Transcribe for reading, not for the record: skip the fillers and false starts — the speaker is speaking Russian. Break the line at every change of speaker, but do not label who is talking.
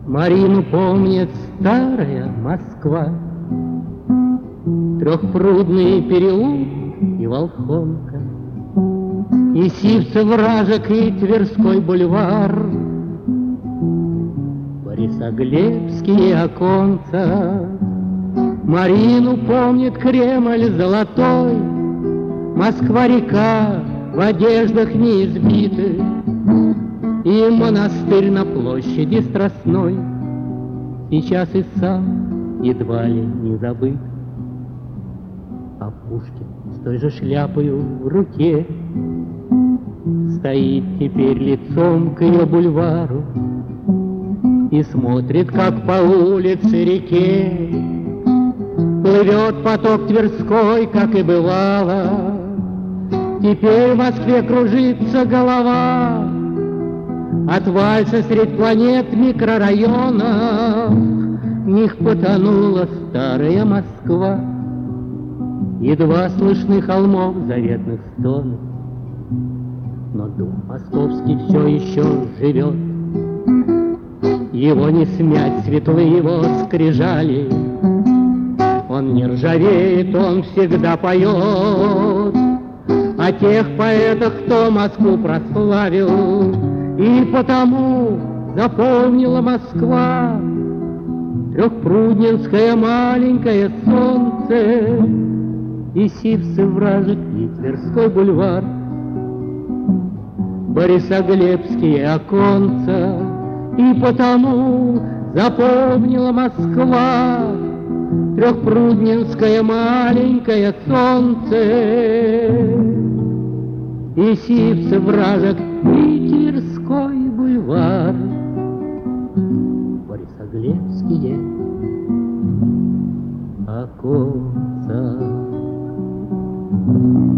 Марину помнит старая Москва, Трехпрудный переулок и Волхонка, и Сивцев вражек, и Тверской бульвар, Борисоглебские оконца. Марину помнит Кремль золотой, Москва-река в одеждах неизбитых, и монастырь на площади Страстной сейчас и сам едва ли не забыт. А Пушкин с той же шляпою в руке стоит теперь лицом к ее бульвару и смотрит, как по улице реке плывет поток Тверской, как и бывало. Теперь в Москве кружится голова от вальса средь планет микрорайонов. В них потонула старая Москва, едва слышны холмов заветных стонов. Но дух московский все еще живет, его не смять светлые его скрижали. Он не ржавеет, он всегда поет о тех поэтах, кто Москву прославил. И потому запомнила Москва трехпрудненское маленькое солнце, и Сивцев вражек, и Тверской бульвар, Борисоглебские оконца. И потому запомнила Москва трехпрудненское маленькое солнце, и Сивцев вражек, и Тверской бульвар, Борисоглебские оконца.